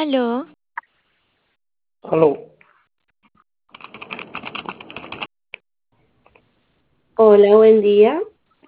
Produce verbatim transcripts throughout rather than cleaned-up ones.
Aló, Aló, Hola, buen día.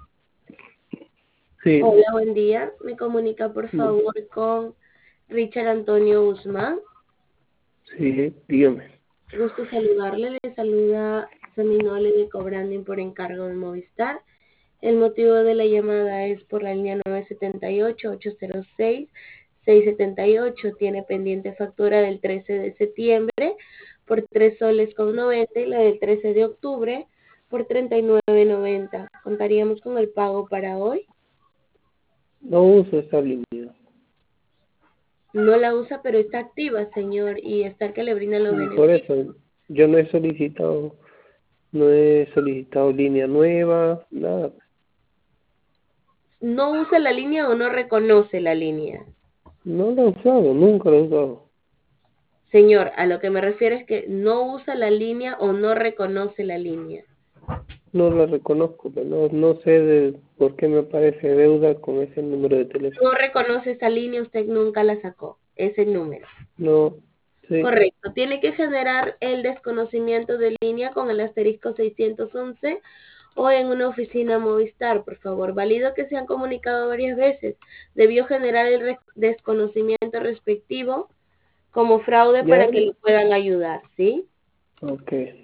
sí, Hola, buen día. Me comunica por bu- favor con Richard Antonio Guzmán. sí, dígame. Gusto saludarle. Le saluda Seminole de Cobranding por encargo de Movistar. El motivo de la llamada es por la línea nueve siete ocho, ocho cero seis, seis siete ocho. Tiene pendiente factura del trece de septiembre por tres soles con noventa y la del trece de octubre por treinta y nueve noventa. ¿Contaríamos con el pago para hoy? No uso esa línea. No la usa, pero está activa, señor, y está el que le brinda los Y por beneficios. eso yo no he solicitado, no he solicitado línea nueva, nada. ¿No usa la línea o no reconoce la línea? No la he usado, nunca la he usado. Señor, a lo que me refiero es que no usa la línea o no reconoce la línea. No la reconozco, pero no, no sé de por qué me aparece deuda con ese número de teléfono. No reconoce esa línea, usted nunca la sacó, ese número. No, sí, Correcto, tiene que generar el desconocimiento de línea con el asterisco seiscientos once o en una oficina Movistar, por favor. Válido que se han comunicado varias veces. Debió generar el re- desconocimiento respectivo como fraude ya, para que le puedan ayudar, ¿sí? ok.